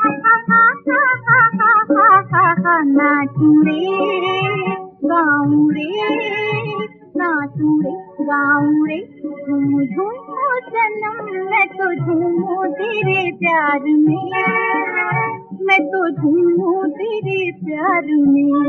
नाचूं रे गाऊं रे, नाचूं रे गाऊं रे, झूम झूम सनम मैं तो झूमूं तेरे प्यार में, मैं तो झूमूं तेरे प्यार में।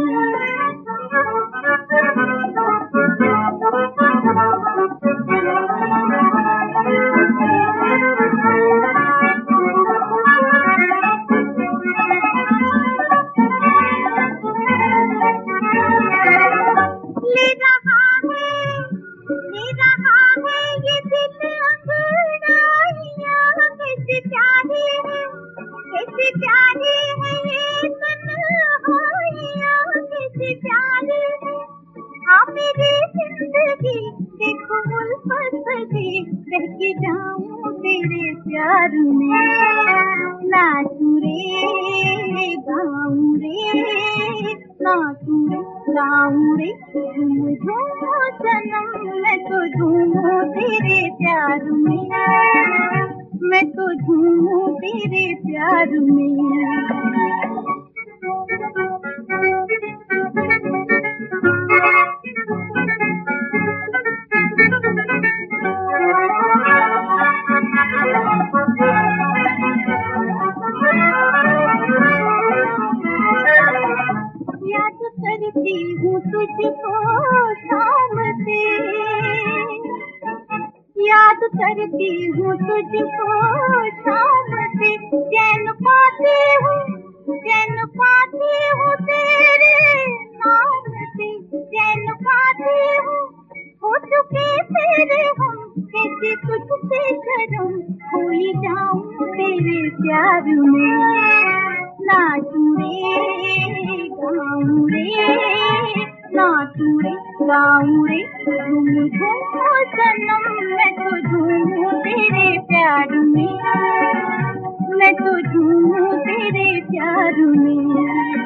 बहके जाऊं तेरे प्यार में, नाचूं रे गाऊं रे, नाचूं रे गाऊं रे, झूम झूम सनम मैं तो झूमूं तेरे प्यार में, मैं तो झूमूं तेरे प्यार में। याद करती हूँ तुझको शाम से, याद करती हूँ तुझको शाम से, चैन पाती हूँ तेरे नाम से, चैन पाती हूँ, हो चुके तेरे हम, कैसे तुझसे शर्म, खोई जाऊं तेरे प्यार में, नाचूं रे गाऊं रे, नाचूं रे गाऊं रे, झूम झूम सनम मैं तो झूमूं तेरे प्यार में, मैं तो झूमूं तेरे प्यार में।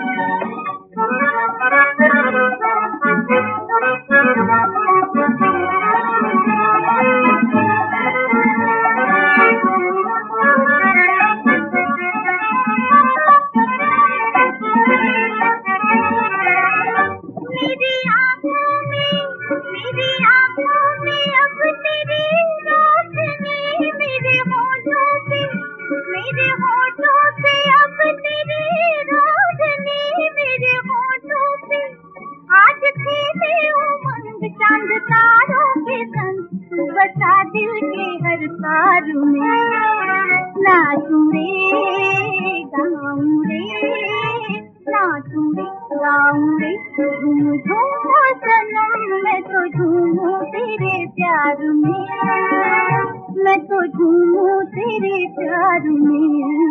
चांद तारों के संग बसा दिल के हर तार में, नाचूं रे गाऊं रे, नाचूं रे गाऊं रे, झूम झूम सनम मैं तो झूमूं तेरे प्यार में, मैं तो झूमूं तेरे प्यार में।